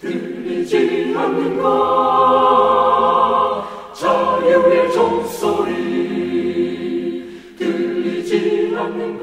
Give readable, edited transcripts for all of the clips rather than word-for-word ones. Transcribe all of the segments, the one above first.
들리지 않는가 자유의 종소리 들리지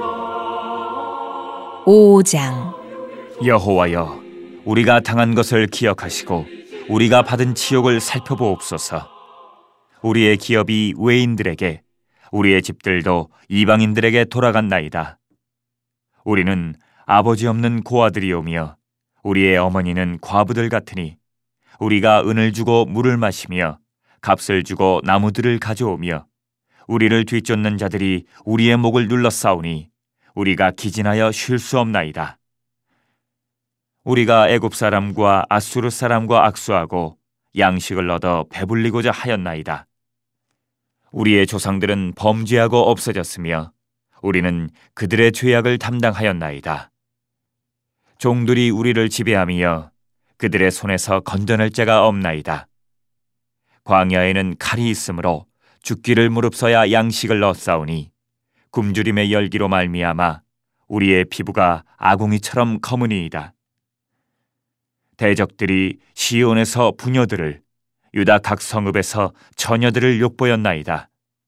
않는가. 5장. 여호와여, 우리가 당한 것을 기억하시고 우리가 받은 치욕을 살펴보옵소서. 우리의 기업이 외인들에게, 우리의 집들도 이방인들에게 돌아갔나이다. 우리는 아버지 없는 고아들이오며 우리의 어머니는 과부들 같으니 우리가 은을 주고 물을 마시며 값을 주고 나무들을 가져오며 우리를 뒤쫓는 자들이 우리의 목을 눌러싸우니 우리가 기진하여 쉴 수 없나이다. 우리가 애굽 사람과 아수르 사람과 악수하고 양식을 얻어 배불리고자 하였나이다. 우리의 조상들은 범죄하고 없어졌으며 우리는 그들의 죄악을 담당하였나이다. 종들이 우리를 지배하며 그들의 손에서 건져낼 자가 없나이다. 광야에는 칼이 있으므로 죽기를 무릅서야 양식을 넣었사오니 굶주림의 열기로 말미암아 우리의 피부가 아궁이처럼 검으니이다. 대적들이 시온에서 부녀들을, 유다 각 성읍에서 처녀들을 욕보였나이다.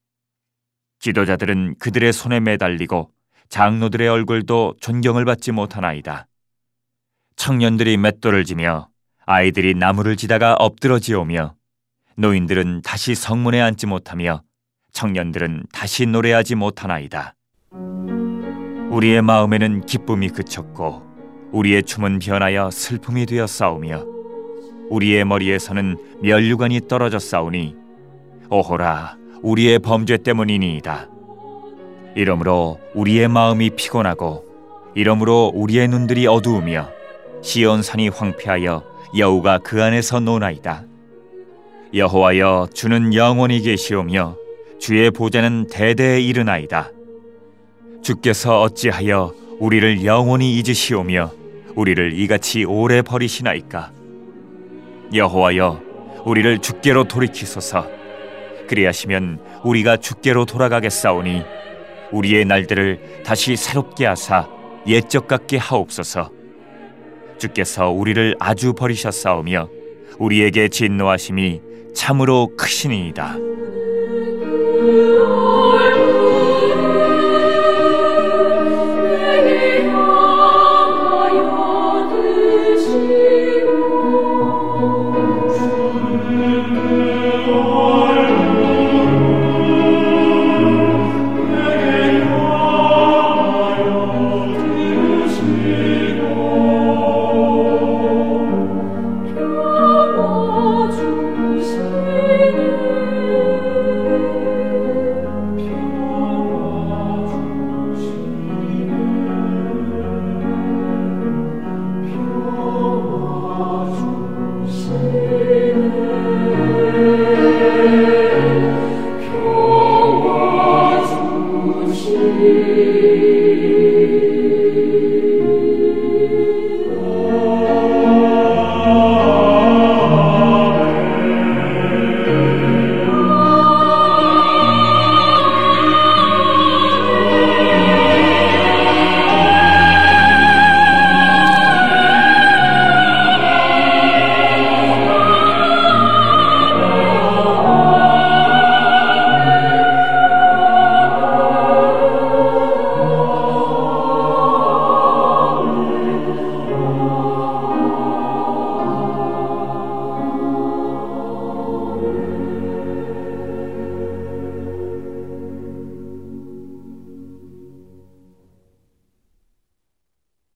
지도자들은 그들의 손에 매달리고 장로들의 얼굴도 존경을 받지 못하나이다. 청년들이 맷돌을 지며 아이들이 나무를 지다가 엎드러지오며 노인들은 다시 성문에 앉지 못하며 청년들은 다시 노래하지 못하나이다. 우리의 마음에는 기쁨이 그쳤고 우리의 춤은 변하여 슬픔이 되었사오며 우리의 머리에서는 면류관이 떨어져 싸우니 오호라, 우리의 범죄 때문이니이다. 이러므로 우리의 마음이 피곤하고 이러므로 우리의 눈들이 어두우며 시온산이 황폐하여 여우가 그 안에서 노나이다. 여호와여, 주는 영원히 계시오며 주의 보좌는 대대에 이르나이다. 주께서 어찌하여 우리를 영원히 잊으시오며 우리를 이같이 오래 버리시나이까. 여호와여, 우리를 주께로 돌이키소서. 그리하시면 우리가 주께로 돌아가겠사오니 우리의 날들을 다시 새롭게 하사 옛적 같게 하옵소서. 주께서 우리를 아주 버리셨사오며 우리에게 진노하심이 참으로 크시니이다.